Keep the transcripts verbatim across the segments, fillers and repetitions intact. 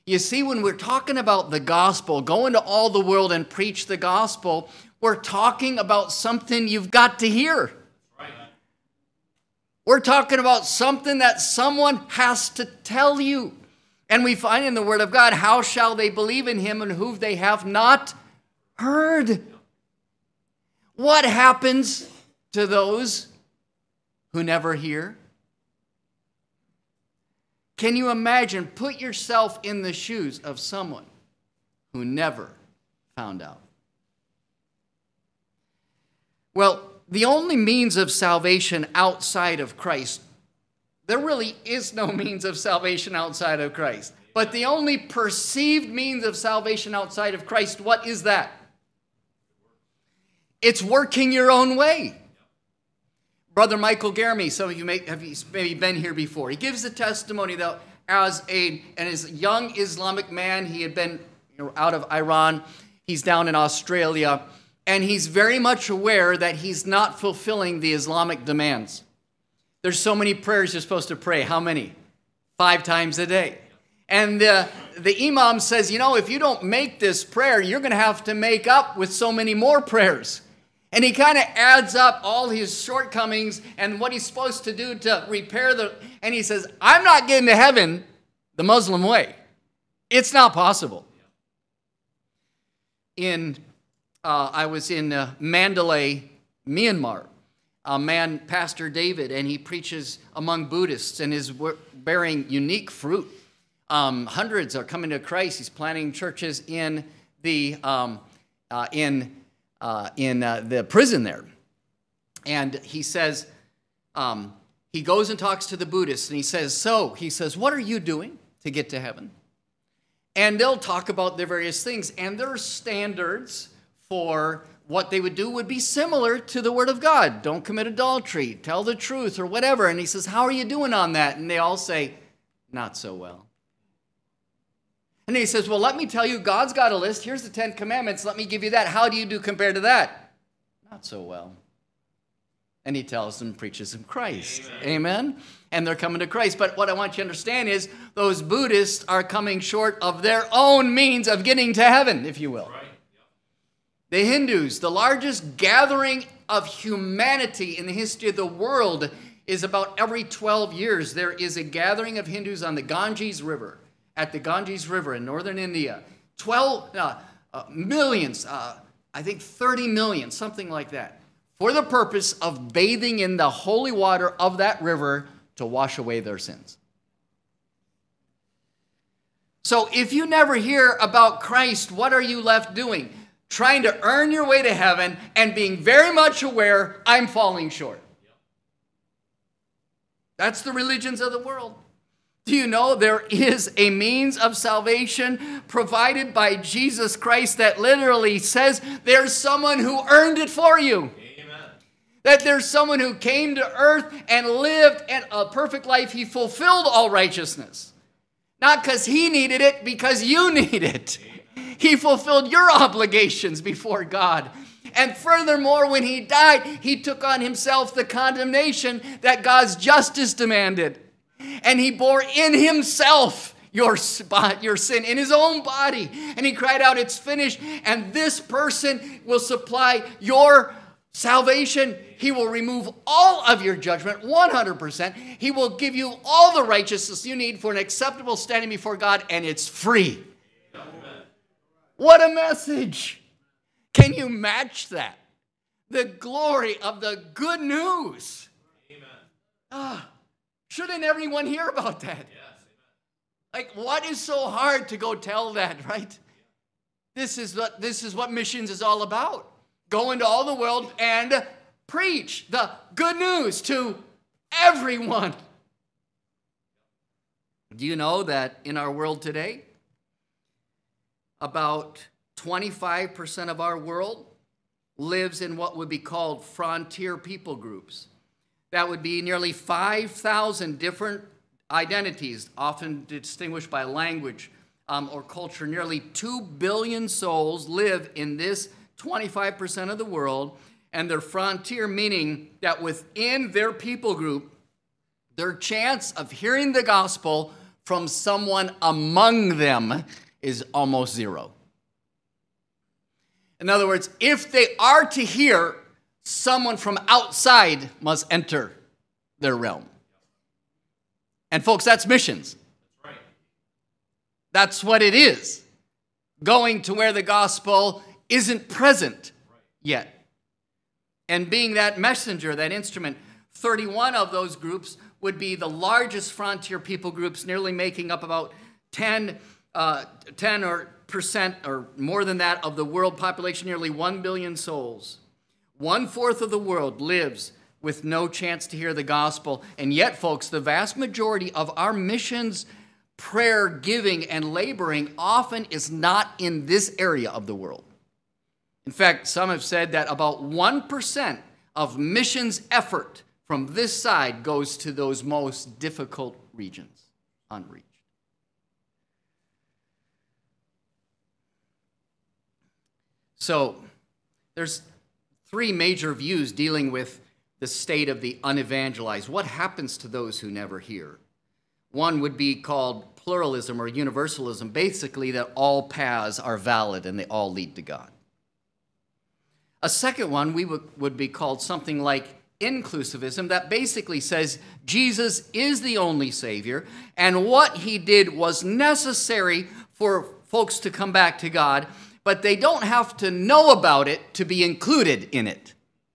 You see, when we're talking about the gospel, go into all the world and preach the gospel, we're talking about something you've got to hear. Right. We're talking about something that someone has to tell you. And we find in the Word of God, how shall they believe in him and whom they have not heard? What happens to those who never hear? Can you imagine? Put yourself in the shoes of someone who never found out. Well, the only means of salvation outside of Christ, there really is no means of salvation outside of Christ. But the only perceived means of salvation outside of Christ, what is that? It's working your own way. Brother Michael Garamy, some of you may have maybe been here before. He gives a testimony that as a and as a young Islamic man, he had been you know, out of Iran. He's down in Australia, and he's very much aware that he's not fulfilling the Islamic demands. There's so many prayers you're supposed to pray. How many? Five times a day. And uh, the imam says, you know, if you don't make this prayer, you're going to have to make up with so many more prayers. And he kind of adds up all his shortcomings and what he's supposed to do to repair the... And he says, I'm not getting to heaven the Muslim way. It's not possible. In, uh, I was in uh, Mandalay, Myanmar. A man, Pastor David, and he preaches among Buddhists and is bearing unique fruit. Um, hundreds are coming to Christ. He's planting churches in the... Um, uh, in Uh, in uh, the prison there. And he says, um, he goes and talks to the Buddhists, and he says, so, he says, what are you doing to get to heaven? And they'll talk about their various things, and their standards for what they would do would be similar to the Word of God. Don't commit adultery, tell the truth, or whatever. And he says, how are you doing on that? And they all say, not so well. And he says, well, let me tell you, God's got a list. Here's the Ten Commandments. Let me give you that. How do you do compared to that? Not so well. And he tells them, preaches them Christ. Amen. Amen? And they're coming to Christ. But what I want you to understand is those Buddhists are coming short of their own means of getting to heaven, if you will. Right. Yep. The Hindus, the largest gathering of humanity in the history of the world, is about every twelve years. There is a gathering of Hindus on the Ganges River. At the Ganges River in northern India, twelve uh, uh, millions, uh, I think thirty million, something like that, for the purpose of bathing in the holy water of that river to wash away their sins. So if you never hear about Christ, what are you left doing? Trying to earn your way to heaven and being very much aware, I'm falling short. That's the religions of the world. Do you know there is a means of salvation provided by Jesus Christ that literally says there's someone who earned it for you? Amen. That there's someone who came to earth and lived a perfect life. He fulfilled all righteousness. Not because he needed it, because you need it. Amen. He fulfilled your obligations before God. And furthermore, when he died, he took on himself the condemnation that God's justice demanded. And he bore in himself your, your sin in his own body. And he cried out, it's finished. And this person will supply your salvation. He will remove all of your judgment, one hundred percent. He will give you all the righteousness you need for an acceptable standing before God, and it's free. Amen. What a message. Can you match that? The glory of the good news. Amen. Ah. Shouldn't everyone hear about that? Yes, like, what is so hard to go tell that, right? This is what this is what missions is all about. Go into all the world and preach the good news to everyone. Do you know that in our world today, about twenty-five percent of our world lives in what would be called frontier people groups? That would be nearly five thousand different identities, often distinguished by language um, or culture. Nearly two billion souls live in this twenty-five percent of the world, and they're frontier, meaning that within their people group, their chance of hearing the gospel from someone among them is almost zero. In other words, if they are to hear, someone from outside must enter their realm. And folks, that's missions. That's right. That's what it is. Going to where the gospel isn't present yet. And being that messenger, that instrument, thirty-one of those groups would be the largest frontier people groups, nearly making up about ten, uh, ten or percent or more than that of the world population, nearly one billion souls. One-fourth of the world lives with no chance to hear the gospel. And yet, folks, the vast majority of our missions, prayer, giving, and laboring often is not in this area of the world. In fact, some have said that about one percent of missions effort from this side goes to those most difficult regions, unreached. So, there's three major views dealing with the state of the unevangelized. What happens to those who never hear? One would be called pluralism or universalism, basically that all paths are valid and they all lead to God. A second one we would, would be called something like inclusivism, that basically says Jesus is the only Savior and what he did was necessary for folks to come back to God, but they don't have to know about it to be included in it.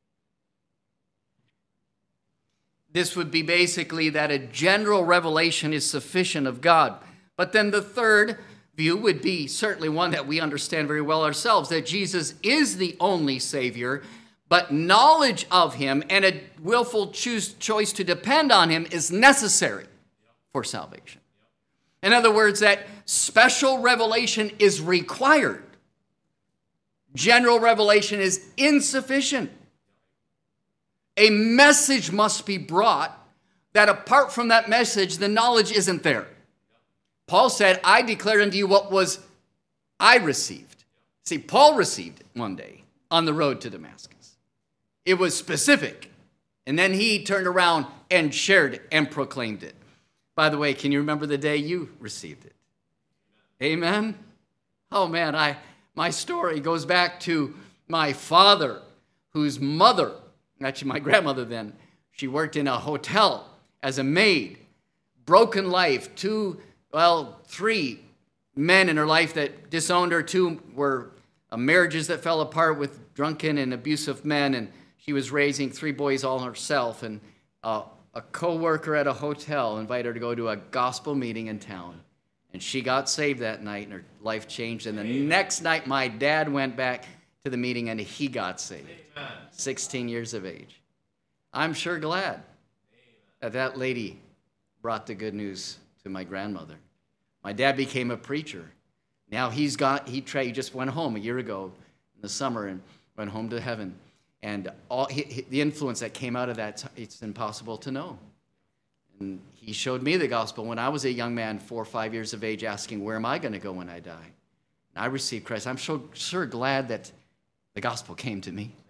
This would be basically that a general revelation is sufficient of God. But then the third view would be certainly one that we understand very well ourselves, that Jesus is the only Savior, but knowledge of him and a willful choose, choice to depend on him is necessary for salvation. In other words, that special revelation is required. General revelation is insufficient. A message must be brought that apart from that message, the knowledge isn't there. Paul said, I declared unto you what was I received. See, Paul received it one day on the road to Damascus. It was specific. And then he turned around and shared it and proclaimed it. By the way, can you remember the day you received it? Amen? Oh man, I my story goes back to my father, whose mother, actually my grandmother then, she worked in a hotel as a maid. Broken life, two, well, three men in her life that disowned her. Two were uh, marriages that fell apart with drunken and abusive men, and she was raising three boys all herself. And uh, a co-worker at a hotel invited her to go to a gospel meeting in town. And she got saved that night, and her life changed. And the Amen. Next night, my dad went back to the meeting, and he got saved. Amen. sixteen years of age. I'm sure glad Amen. that that lady brought the good news to my grandmother. My dad became a preacher. Now he's got, he, tra- he just went home a year ago in the summer and went home to heaven. And all he, he, the influence that came out of that, it's impossible to know. And he showed me the gospel when I was a young man, four or five years of age, asking, where am I going to go when I die? And I received Christ. I'm so sure glad that the gospel came to me.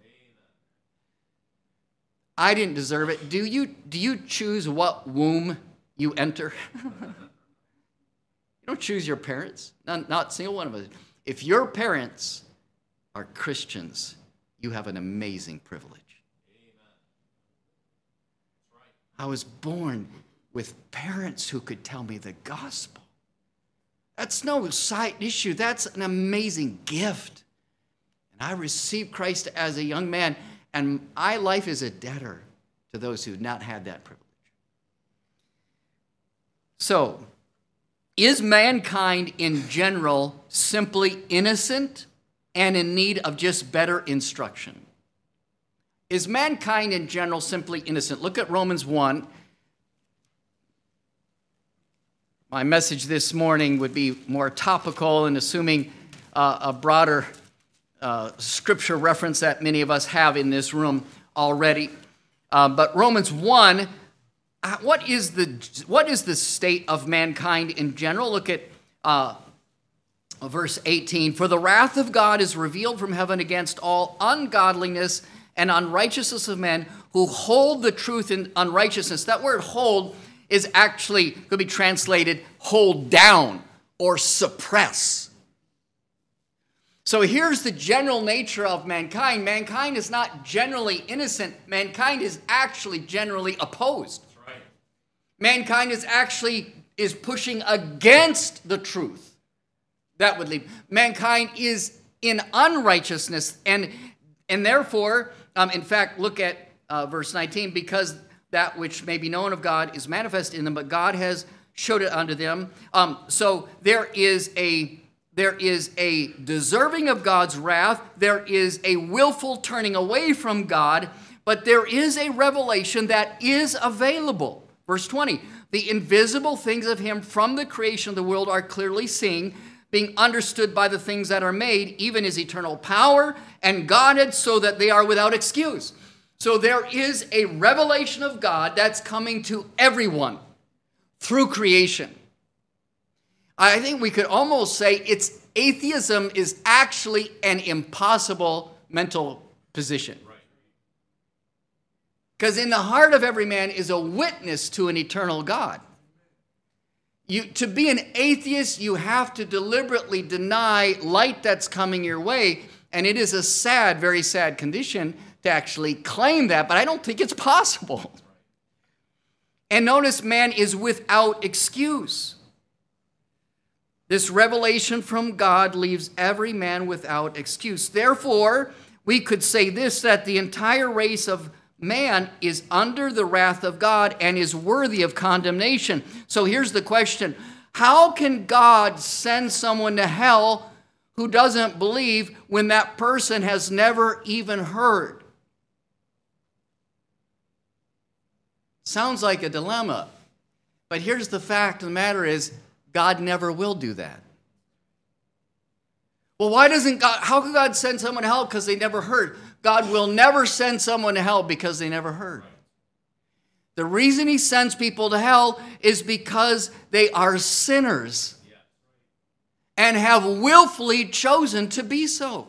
I didn't deserve it. Do you, do you choose what womb you enter? You don't choose your parents. Not, not a single one of us. If your parents are Christians, you have an amazing privilege. Amen. Right. I was born with parents who could tell me the gospel. That's no side issue. That's an amazing gift. And I received Christ as a young man, and my life is a debtor to those who have not had that privilege. So, is mankind in general simply innocent and in need of just better instruction? Is mankind in general simply innocent? Look at Romans one. My message this morning would be more topical and assuming uh, a broader uh, scripture reference that many of us have in this room already. Uh, but Romans one, uh, what is the what is the state of mankind in general? Look at uh, verse eighteen. For the wrath of God is revealed from heaven against all ungodliness and unrighteousness of men who hold the truth in unrighteousness. That word hold is actually could be translated hold down or suppress. So here's the general nature of mankind. Mankind is not generally innocent. Mankind is actually generally opposed. That's right. Mankind is actually is pushing against the truth. That would lead. Mankind is in unrighteousness, and and therefore, um, in fact, look at uh, verse nineteen. Because that which may be known of God is manifest in them, but God has showed it unto them. Um, so there is a There is a deserving of God's wrath. There is a willful turning away from God, but there is a revelation that is available. Verse twenty, the invisible things of him from the creation of the world are clearly seen, being understood by the things that are made, even his eternal power and Godhead, so that they are without excuse. So there is a revelation of God that's coming to everyone through creation. I think we could almost say it's atheism is actually an impossible mental position. Because in the heart of every man is a witness to an eternal God. You, to be an atheist, you have to deliberately deny light that's coming your way. And it is a sad, very sad condition to actually claim that, but I don't think it's possible. And notice, man is without excuse. This revelation from God leaves every man without excuse. Therefore, we could say this, that the entire race of man is under the wrath of God and is worthy of condemnation. So here's the question. How can God send someone to hell who doesn't believe when that person has never even heard? Sounds like a dilemma. But here's the fact of the matter is, God never will do that. Well, why doesn't God, how can God send someone to hell because they never heard? God will never send someone to hell because they never heard. The reason he sends people to hell is because they are sinners and have willfully chosen to be so.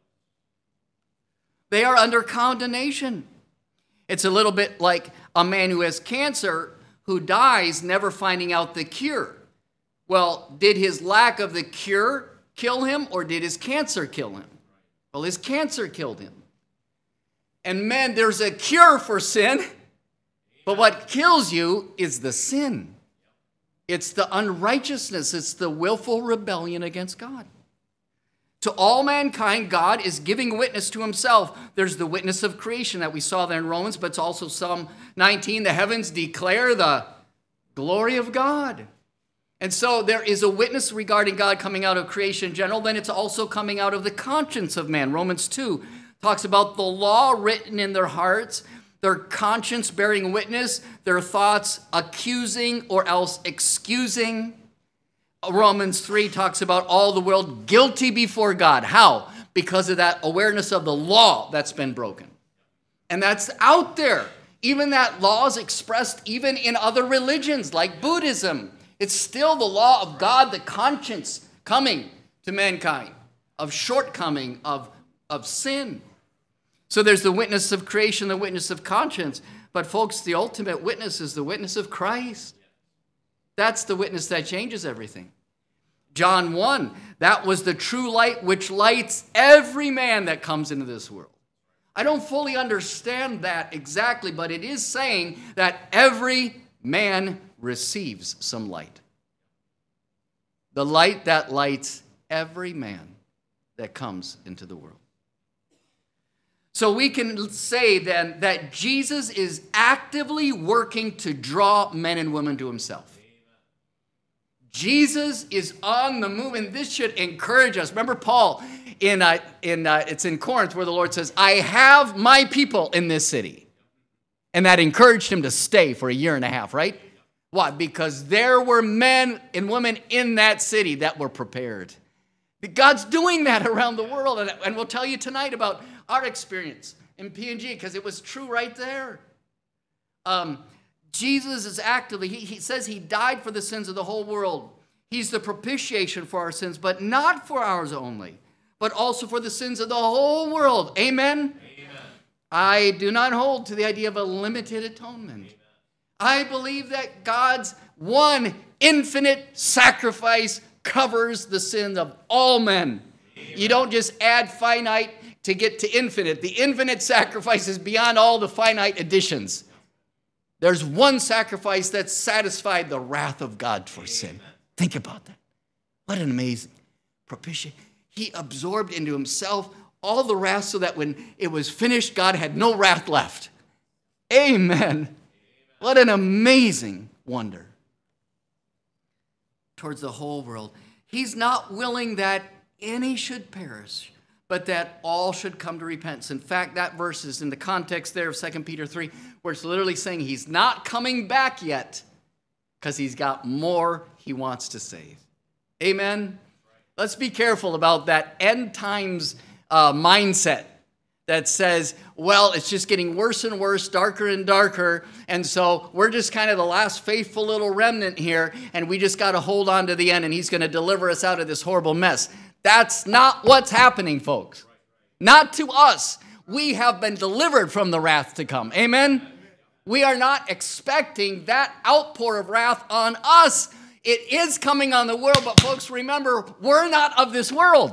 They are under condemnation. It's a little bit like a man who has cancer who dies never finding out the cure. Well, did his lack of the cure kill him, or did his cancer kill him? Well, his cancer killed him. And men, there's a cure for sin, but what kills you is the sin. It's the unrighteousness. It's the willful rebellion against God. To all mankind, God is giving witness to himself. There's the witness of creation that we saw there in Romans, but it's also Psalm nineteen. The heavens declare the glory of God. And so there is a witness regarding God coming out of creation in general. Then it's also coming out of the conscience of man. Romans two talks about the law written in their hearts, their conscience bearing witness, their thoughts accusing or else excusing. Romans three talks about all the world guilty before God. How? Because of that awareness of the law that's been broken. And that's out there. Even that law is expressed even in other religions like Buddhism. It's still the law of God, the conscience coming to mankind, of shortcoming, of, of sin. So there's the witness of creation, the witness of conscience. But folks, the ultimate witness is the witness of Christ. That's the witness that changes everything. John one, that was the true light which lights every man that comes into this world. I don't fully understand that exactly, but it is saying that every man receives some light. The light that lights every man that comes into the world. So we can say then that Jesus is actively working to draw men and women to himself. Jesus is on the move, and this should encourage us. Remember Paul, in, uh, in uh, it's in Corinth where the Lord says, I have my people in this city. And that encouraged him to stay for a year and a half, right? Why? Because there were men and women in that city that were prepared. God's doing that around the world. And, and we'll tell you tonight about our experience in P and G because it was true right there. Um, Jesus is actively, he, he says he died for the sins of the whole world. He's the propitiation for our sins, but not for ours only, but also for the sins of the whole world. Amen? Amen. I do not hold to the idea of a limited atonement. Amen. I believe that God's one infinite sacrifice covers the sins of all men. Amen. You don't just add finite to get to infinite. The infinite sacrifice is beyond all the finite additions. There's one sacrifice that satisfied the wrath of God for sin. Think about that. What an amazing propitiation. He absorbed into himself all the wrath so that when it was finished, God had no wrath left. Amen. What an amazing wonder towards the whole world. He's not willing that any should perish, but that all should come to repentance. In fact, that verse is in the context there of Second Peter three, where it's literally saying he's not coming back yet because he's got more he wants to save. Amen? Let's be careful about that end times uh, mindset that says, well, it's just getting worse and worse, darker and darker, and so we're just kind of the last faithful little remnant here, and we just got to hold on to the end, and he's going to deliver us out of this horrible mess. That's not what's happening, folks. Not to us. We have been delivered from the wrath to come. Amen? We are not expecting that outpour of wrath on us. It is coming on the world, but folks, remember, we're not of this world.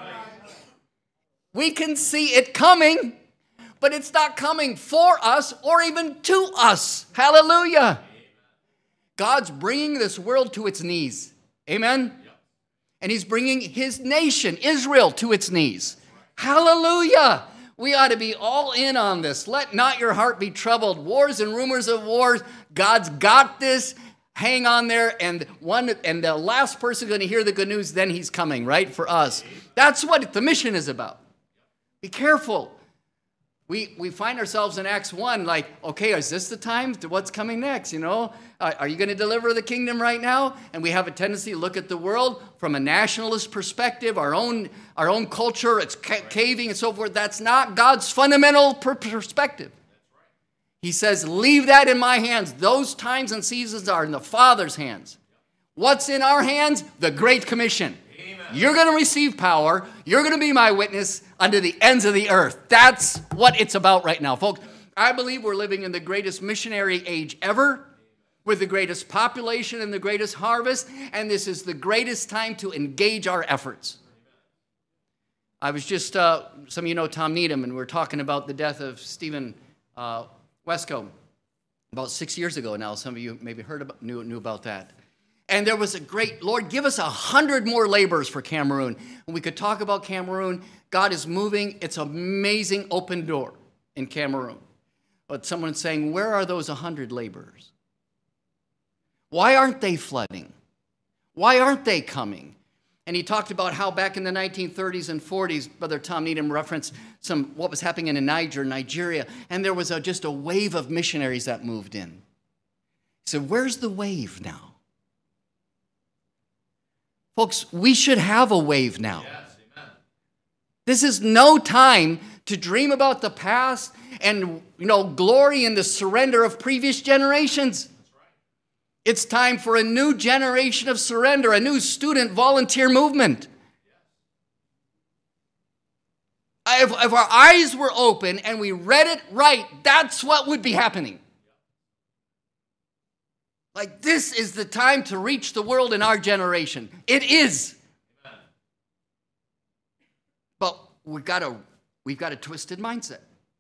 We can see it coming, but it's not coming for us or even to us. Hallelujah. God's bringing this world to its knees. Amen? And he's bringing his nation, Israel, to its knees. Hallelujah. We ought to be all in on this. Let not your heart be troubled. Wars and rumors of wars. God's got this. Hang on there. And one and the last person going to hear the good news, then he's coming, right, for us. That's what the mission is about. Be careful. We we find ourselves in Acts one like, okay, is this the time? What's coming next? You know, uh, are you going to deliver the kingdom right now? And we have a tendency to look at the world from a nationalist perspective, our own our own culture, it's ca- caving and so forth. That's not God's fundamental per- perspective. He says, leave that in my hands. Those times and seasons are in the Father's hands. What's in our hands? The Great Commission. You're going to receive power. You're going to be my witness unto the ends of the earth. That's what it's about right now, folks. I believe we're living in the greatest missionary age ever, with the greatest population and the greatest harvest, and this is the greatest time to engage our efforts. I was just, uh, some of you know Tom Needham, and we we're talking about the death of Stephen uh, Wesco about six years ago now. Some of you maybe heard about, knew, knew about that. And there was a great, Lord, give us a hundred more laborers for Cameroon. And we could talk about Cameroon. God is moving. It's an amazing open door in Cameroon. But someone's saying, where are those a hundred laborers? Why aren't they flooding? Why aren't they coming? And he talked about how back in the nineteen thirties and forties, Brother Tom Needham referenced some what was happening in Niger, Nigeria, and there was a, just a wave of missionaries that moved in. He said, where's the wave now? Folks, we should have a wave now. Yes, amen. This is no time to dream about the past and, you know, glory in the surrender of previous generations. That's right. It's time for a new generation of surrender, a new student volunteer movement. Yes. If, if our eyes were open and we read it right, that's what would be happening. Like, this is the time to reach the world in our generation. It is. Amen. But we've got a, we've got a twisted mindset.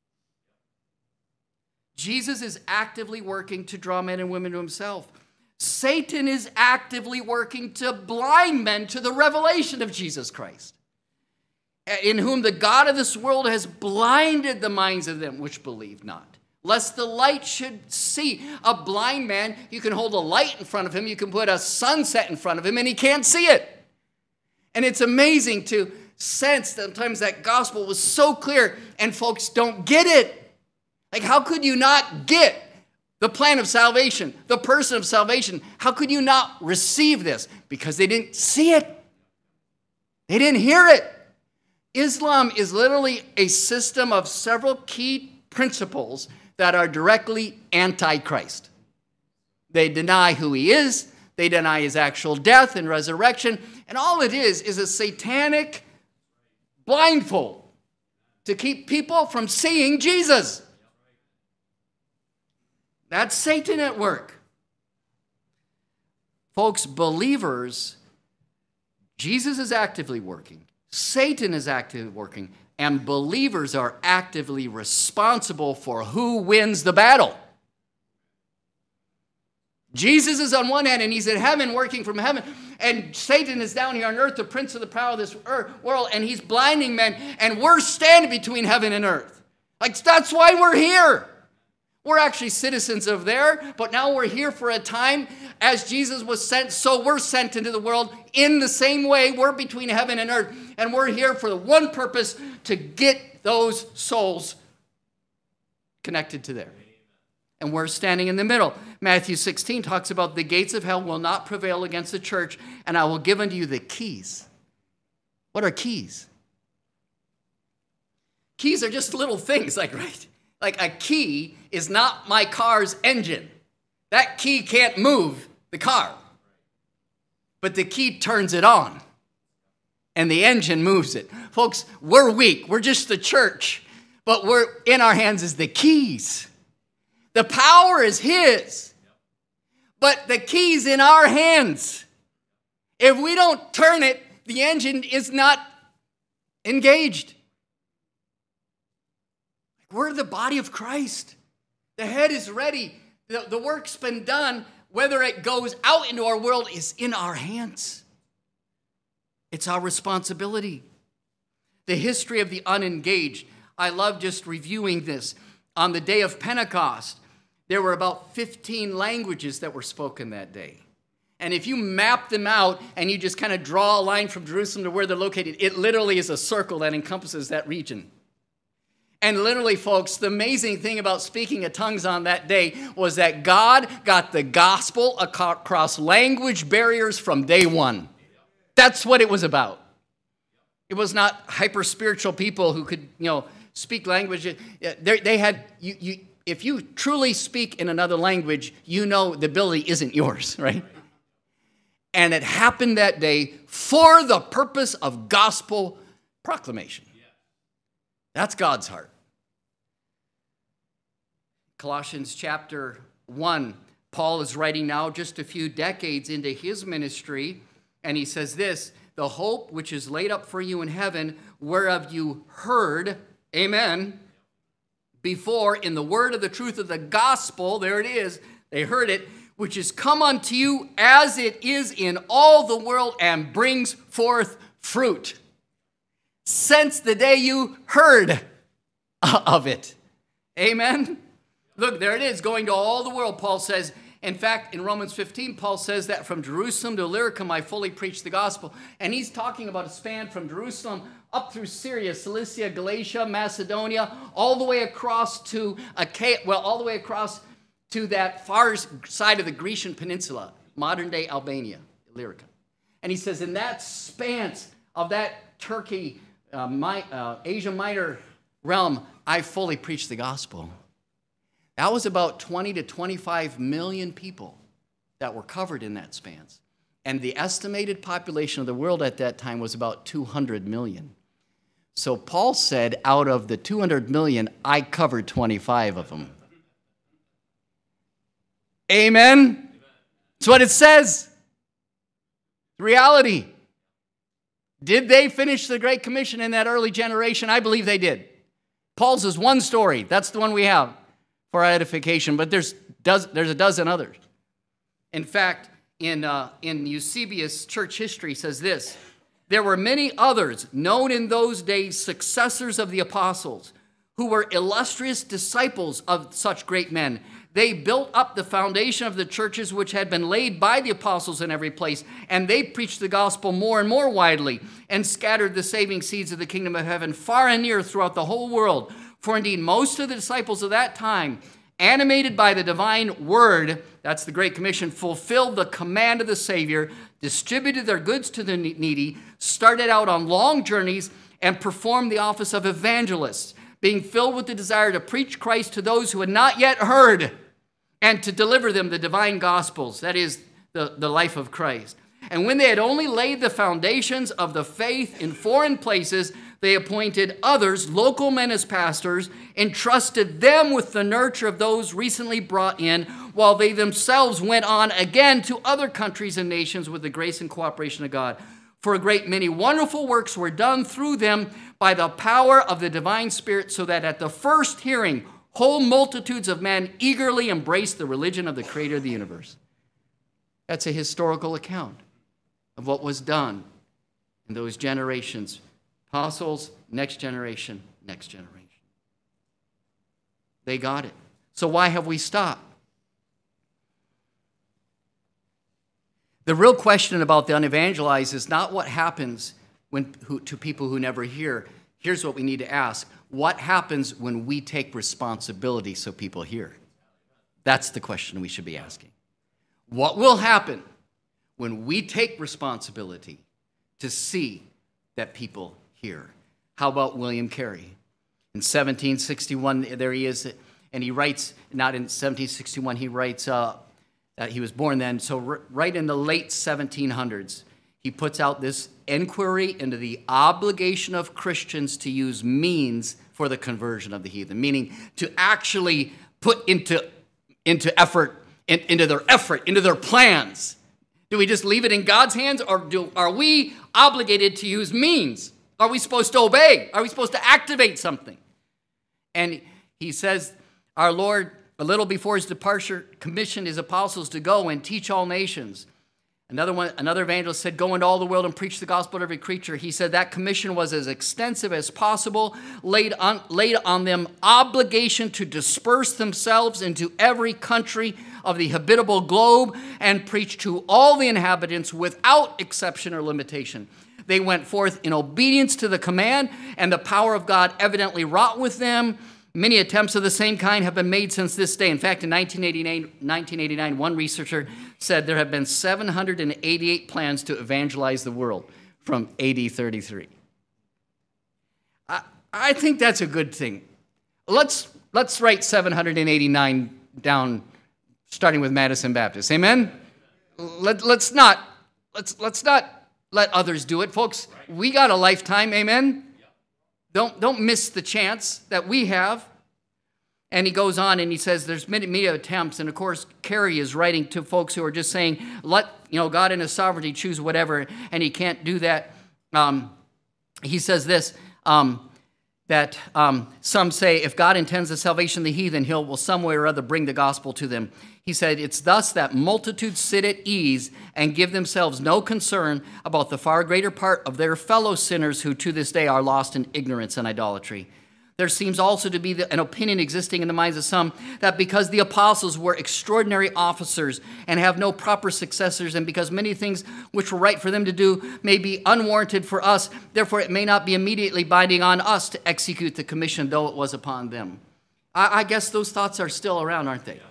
Jesus is actively working to draw men and women to himself. Satan is actively working to blind men to the revelation of Jesus Christ, in whom the God of this world has blinded the minds of them which believe not. Lest the light should see. A blind man, you can hold a light in front of him, you can put a sunset in front of him, and he can't see it. And it's amazing to sense sometimes that gospel was so clear, and folks don't get it. Like, how could you not get the plan of salvation, the person of salvation? How could you not receive this? Because they didn't see it. They didn't hear it. Islam is literally a system of several key principles that are directly anti-Christ. They deny who he is. They deny his actual death and resurrection. And all it is is a satanic blindfold to keep people from seeing Jesus. That's Satan at work. Folks, believers, Jesus is actively working. Satan is actively working. And believers are actively responsible for who wins the battle. Jesus is on one hand, and he's in heaven, working from heaven. And Satan is down here on earth, the prince of the power of this world, and he's blinding men. And we're standing between heaven and earth. Like, that's why we're here. We're actually citizens of there, but now we're here for a time. As Jesus was sent, so we're sent into the world in the same way. We're between heaven and earth, and we're here for the one purpose, to get those souls connected to there. And we're standing in the middle. Matthew sixteen talks about the gates of hell will not prevail against the church, and I will give unto you the keys. What are keys? Keys are just little things, like, right? Like a key is not my car's engine. That key can't move the car. But the key turns it on. And the engine moves it. Folks, we're weak. We're just the church. But we're in our hands is the keys. The power is his. But the key's in our hands. If we don't turn it, the engine is not engaged. We're the body of Christ. The head is ready. The, the work's been done. Whether it goes out into our world is in our hands. It's our responsibility. The history of the unengaged. I love just reviewing this. On the day of Pentecost, there were about fifteen languages that were spoken that day. And if you map them out and you just kind of draw a line from Jerusalem to where they're located, it literally is a circle that encompasses that region. And literally, folks, the amazing thing about speaking of tongues on that day was that God got the gospel across language barriers from day one. That's what it was about. It was not hyper-spiritual people who could, you know, speak language. They, they had, you, you, if you truly speak in another language, you know the ability isn't yours, right? And it happened that day for the purpose of gospel proclamation. That's God's heart. Colossians chapter one, Paul is writing now just a few decades into his ministry, and he says this, the hope which is laid up for you in heaven, whereof you heard, amen, before in the word of the truth of the gospel, there it is, they heard it, which is come unto you as it is in all the world and brings forth fruit. Since the day you heard of it. Amen? Look, there it is, going to all the world, Paul says. In fact, in Romans fifteen, Paul says that from Jerusalem to Illyricum, I fully preach the gospel. And he's talking about a span from Jerusalem up through Syria, Cilicia, Galatia, Macedonia, all the way across to Achaia, well, all the way across to that far side of the Grecian peninsula, modern-day Albania, Illyricum. And he says, in that span of that Turkey, uh, my, uh, Asia Minor realm, I fully preach the gospel. That was about twenty to twenty-five million people that were covered in that span. And the estimated population of the world at that time was about two hundred million. So Paul said, out of the two hundred million, I covered twenty-five of them. Amen? That's what it says. Reality. Did they finish the Great Commission in that early generation? I believe they did. Paul's is one story. That's the one we have for our edification, but there's, does, there's a dozen others. In fact, in, uh, in Eusebius' church history says this, there were many others known in those days, successors of the apostles, who were illustrious disciples of such great men. They built up the foundation of the churches which had been laid by the apostles in every place, and they preached the gospel more and more widely and scattered the saving seeds of the kingdom of heaven far and near throughout the whole world. For indeed, most of the disciples of that time, animated by the divine word, that's the Great Commission, fulfilled the command of the Savior, distributed their goods to the needy, started out on long journeys, and performed the office of evangelists, being filled with the desire to preach Christ to those who had not yet heard, and to deliver them the divine gospels, that is, the, the life of Christ. And when they had only laid the foundations of the faith in foreign places, They appointed others, local men as pastors, entrusted them with the nurture of those recently brought in, while they themselves went on again to other countries and nations with the grace and cooperation of God. For a great many wonderful works were done through them by the power of the divine Spirit, so that at the first hearing, whole multitudes of men eagerly embraced the religion of the Creator of the universe. That's a historical account of what was done in those generations. Apostles, next generation, next generation. They got it. So why have we stopped? The real question about the unevangelized is not what happens when, who, to people who never hear. Here's what we need to ask. What happens when we take responsibility so people hear? That's the question we should be asking. What will happen when we take responsibility to see that people hear? How about William Carey? In seventeen sixty-one, there he is, and he writes, not in seventeen sixty-one, he writes, uh, uh, he was born then, so r- right in the late seventeen hundreds, he puts out this inquiry into the obligation of Christians to use means for the conversion of the heathen, meaning to actually put into, into effort, in, into their effort, into their plans. Do we just leave it in God's hands, or do, are we obligated to use means? Are we supposed to obey? Are we supposed to activate something? And he says, our Lord, a little before his departure, commissioned his apostles to go and teach all nations. Another one, another evangelist said, go into all the world and preach the gospel to every creature. He said that commission was as extensive as possible, laid on, laid on them obligation to disperse themselves into every country of the habitable globe and preach to all the inhabitants without exception or limitation. They went forth in obedience to the command, and the power of God evidently wrought with them. Many attempts of the same kind have been made since this day. In fact, in nineteen eighty-nine, one researcher said there have been seven hundred eighty-eight plans to evangelize the world from A D thirty-three. I, I think that's a good thing. Let's, let's write seven hundred eighty-nine down, starting with Madison Baptist. Amen? Let, let's not, let's, let's not let others do it. Folks, we got a lifetime, amen? Don't, don't miss the chance that we have. And he goes on and he says there's many, many attempts. And of course, Carey is writing to folks who are just saying, let you know God in his sovereignty choose whatever, and he can't do that. Um, he says this, um, that um, some say if God intends the salvation of the heathen, he'll will some way or other bring the gospel to them. He said, it's thus that multitudes sit at ease and give themselves no concern about the far greater part of their fellow sinners who to this day are lost in ignorance and idolatry. There seems also to be an opinion existing in the minds of some that because the apostles were extraordinary officers and have no proper successors, and because many things which were right for them to do may be unwarranted for us, therefore it may not be immediately binding on us to execute the commission, though it was upon them. I, I guess those thoughts are still around, aren't they?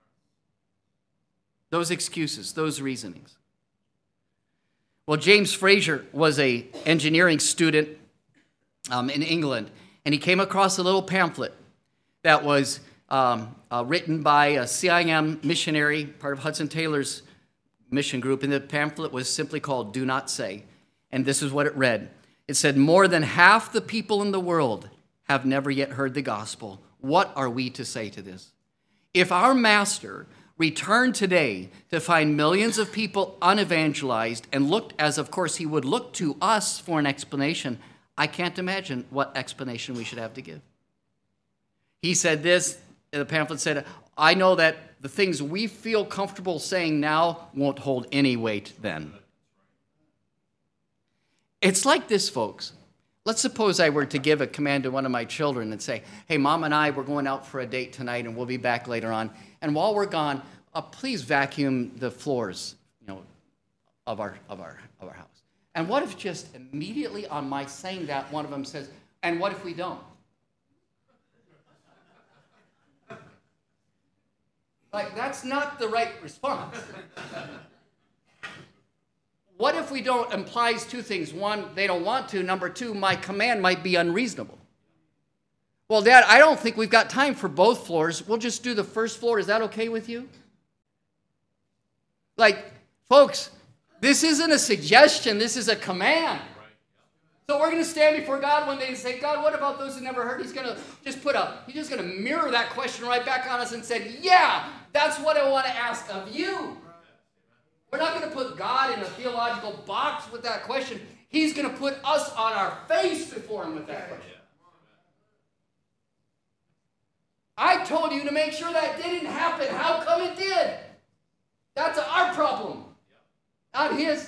Those excuses, those reasonings. Well, James Fraser was an engineering student um, in England, and he came across a little pamphlet that was um, uh, written by a C I M missionary, part of Hudson Taylor's mission group, and the pamphlet was simply called Do Not Say. And this is what it read. It said, more than half the people in the world have never yet heard the gospel. What are we to say to this? If our master returned today to find millions of people unevangelized and looked as, of course, he would look to us for an explanation, I can't imagine what explanation we should have to give. He said this, the pamphlet said, I know that the things we feel comfortable saying now won't hold any weight then. It's like this, folks. Let's suppose I were to give a command to one of my children and say, hey, Mom and I, we're going out for a date tonight and we'll be back later on. And while we're gone, uh, please vacuum the floors, you know, of our, of our, of our house. And what if just immediately on my saying that, one of them says, and what if we don't? Like, that's not the right response. What if we don't implies two things. One, they don't want to. Number two, my command might be unreasonable. Well, Dad, I don't think we've got time for both floors. We'll just do the first floor. Is that okay with you? Like, folks, this isn't a suggestion. This is a command. So we're going to stand before God one day and say, God, what about those who never heard? He's going to just put a, he's just going to mirror that question right back on us and say, yeah, that's what I want to ask of you. We're not going to put God in a theological box with that question. He's going to put us on our face before him with that question. I told you to make sure that didn't happen. How come it did? That's our problem, not his.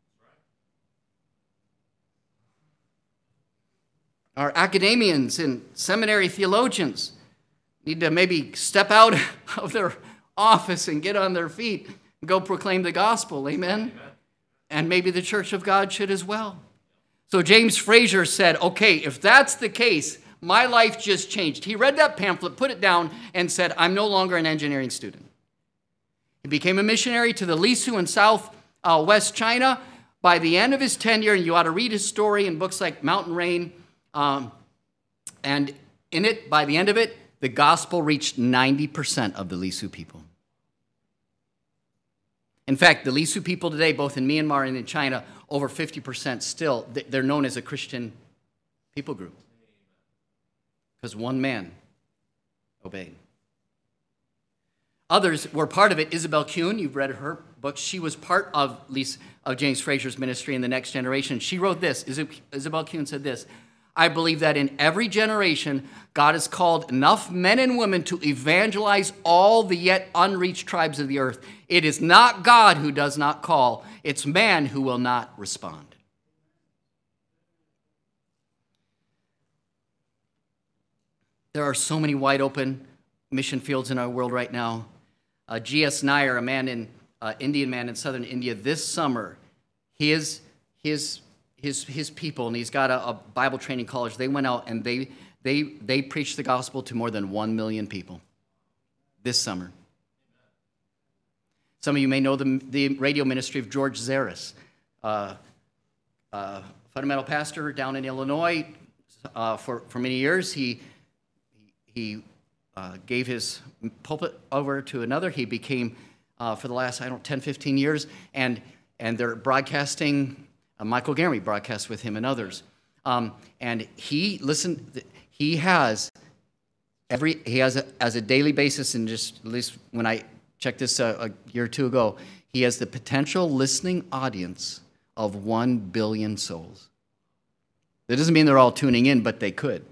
Our academians and seminary theologians need to maybe step out of their office and get on their feet and go proclaim the gospel. Amen? Amen. And maybe the Church of God should as well. So James Fraser said, okay, if that's the case, my life just changed. He read that pamphlet, put it down, and said, I'm no longer an engineering student. He became a missionary to the Lisu in south uh, west China. By the end of his tenure, and you ought to read his story in books like Mountain Rain, um, and in it, by the end of it, the gospel reached ninety percent of the Lisu people. In fact, the Lisu people today, both in Myanmar and in China, over fifty percent still, they're known as a Christian people group. Because one man obeyed. Others were part of it. Isabel Kuhn, you've read her book. She was part of, Lisa, of James Fraser's ministry in the next generation. She wrote this. Isabel Kuhn said this. I believe that in every generation, God has called enough men and women to evangelize all the yet unreached tribes of the earth. It is not God who does not call. It's man who will not respond. There are so many wide open mission fields in our world right now. Uh, G S Nair, a man in uh, Indian man in southern India, this summer, his his his his people, and he's got a, a Bible training college. They went out and they they they preached the gospel to more than one million people this summer. Some of you may know the the radio ministry of George Zaris, uh, uh, fundamental pastor down in Illinois uh, for for many years. He He uh, gave his pulpit over to another. He became, uh, for the last, I don't know, ten, fifteen years, and and they're broadcasting, uh, Michael Garry broadcasts with him and others. Um, and he, listen, he has every, he has a, as a daily basis, and just at least when I checked this a, a year or two ago, he has the potential listening audience of one billion souls. That doesn't mean they're all tuning in, but they could.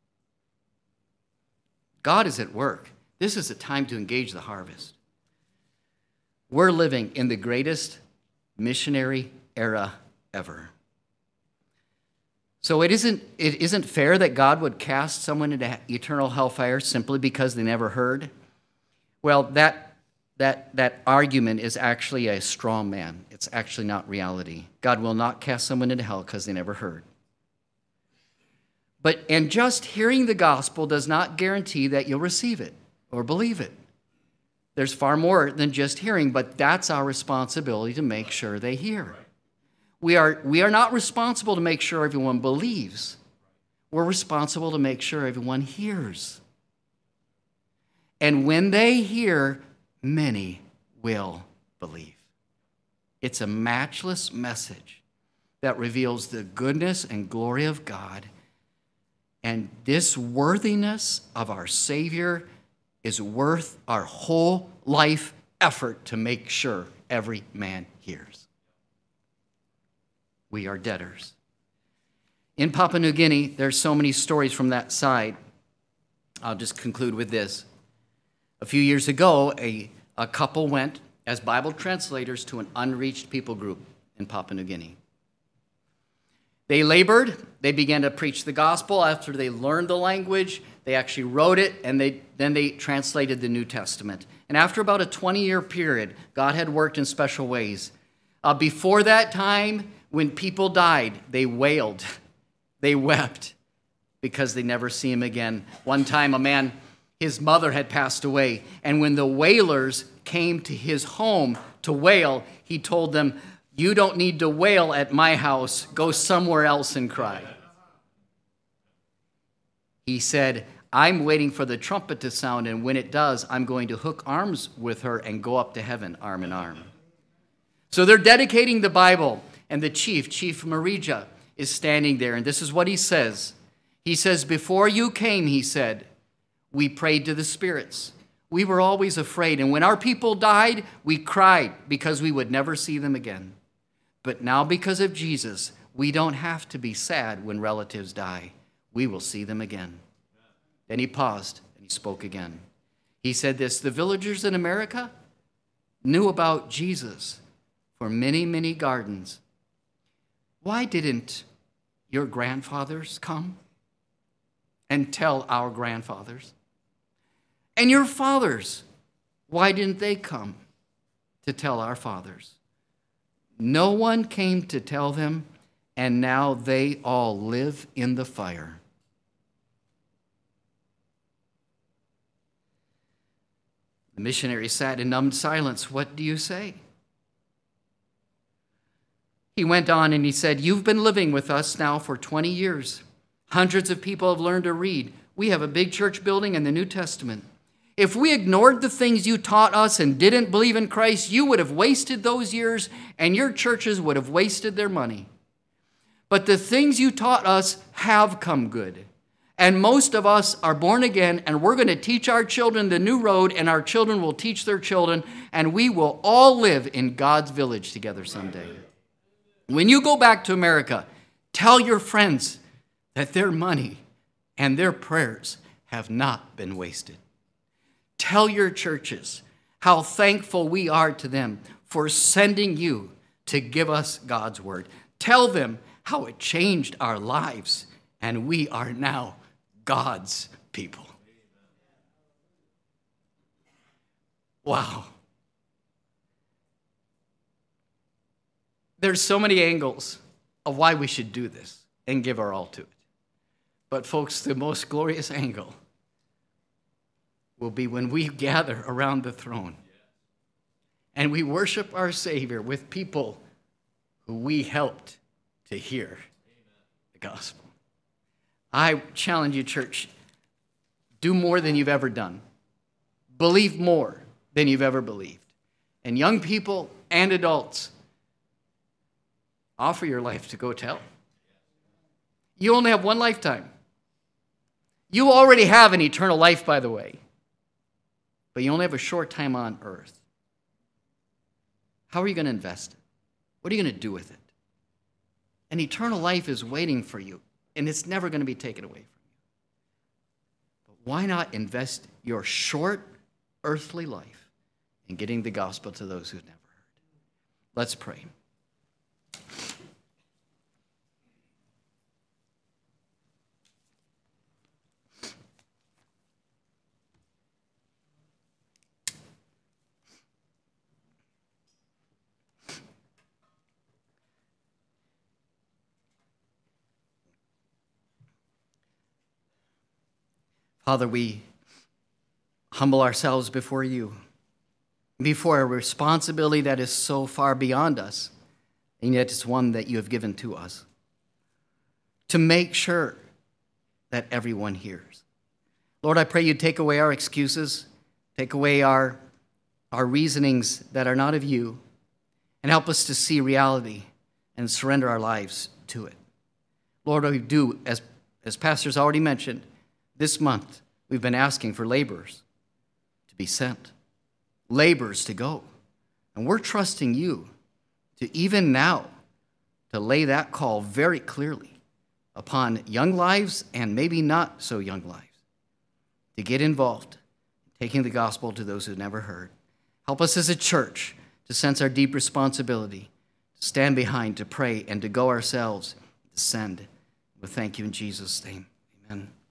God is at work. This is a time to engage the harvest. We're living in the greatest missionary era ever. So it isn't, it isn't fair that God would cast someone into eternal hellfire simply because they never heard. Well, that, that, that argument is actually a straw man. It's actually not reality. God will not cast someone into hell because they never heard. But, and just hearing the gospel does not guarantee that you'll receive it or believe it. There's far more than just hearing, but that's our responsibility to make sure they hear. We are, we are not responsible to make sure everyone believes. We're responsible to make sure everyone hears. And when they hear, many will believe. It's a matchless message that reveals the goodness and glory of God. And this worthiness of our Savior is worth our whole life effort to make sure every man hears. We are debtors. In Papua New Guinea, there's so many stories from that side. I'll just conclude with this. A few years ago, a, a couple went as Bible translators to an unreached people group in Papua New Guinea. They labored. They began to preach the gospel. After they learned the language, they actually wrote it, and they, then they translated the New Testament. And after about a twenty-year period, God had worked in special ways. Uh, before that time, when people died, they wailed. They wept because they never see him again. One time, a man, his mother had passed away, and when the wailers came to his home to wail, he told them, "You don't need to wail at my house. Go somewhere else and cry." He said, "I'm waiting for the trumpet to sound, and when it does, I'm going to hook arms with her and go up to heaven arm in arm." So they're dedicating the Bible, and the chief, Chief Marija, is standing there, and this is what he says. He says, before you came, he said, we prayed to the spirits. We were always afraid, and when our people died, we cried because we would never see them again. But now because of Jesus, we don't have to be sad when relatives die. We will see them again. Then he paused, and he spoke again. He said this, the villagers in America knew about Jesus for many, many gardens. Why didn't your grandfathers come and tell our grandfathers? And your fathers, why didn't they come to tell our fathers? No one came to tell them, and now they all live in the fire. The missionary sat in numbed silence. What do you say? He went on and he said, you've been living with us now for twenty years. Hundreds of people have learned to read. We have a big church building and the New Testament. If we ignored the things you taught us and didn't believe in Christ, you would have wasted those years and your churches would have wasted their money. But the things you taught us have come good. And most of us are born again, and we're going to teach our children the new road, and our children will teach their children, and we will all live in God's village together someday. When you go back to America, tell your friends that their money and their prayers have not been wasted. Tell your churches how thankful we are to them for sending you to give us God's word. Tell them how it changed our lives, and we are now God's people. Wow. There's so many angles of why we should do this and give our all to it. But folks, the most glorious angle will be when we gather around the throne and we worship our Savior with people who we helped to hear the gospel. I challenge you, church, do more than you've ever done. Believe more than you've ever believed. And young people and adults, offer your life to go tell. You only have one lifetime. You already have an eternal life, by the way. But you only have a short time on earth. How are you going to invest it? What are you going to do with it? An eternal life is waiting for you, and it's never going to be taken away from you. But why not invest your short earthly life in getting the gospel to those who've never heard? Let's pray. Father, we humble ourselves before you, before a responsibility that is so far beyond us, and yet it's one that you have given to us, to make sure that everyone hears. Lord, I pray you take away our excuses, take away our, our reasonings that are not of you, and help us to see reality and surrender our lives to it. Lord, we do, as, as pastors already mentioned, this month, we've been asking for laborers to be sent, laborers to go. And we're trusting you to even now to lay that call very clearly upon young lives and maybe not so young lives to get involved in taking the gospel to those who've never heard. Help us as a church to sense our deep responsibility, to stand behind, to pray, and to go ourselves, to send. We thank you in Jesus' name. Amen.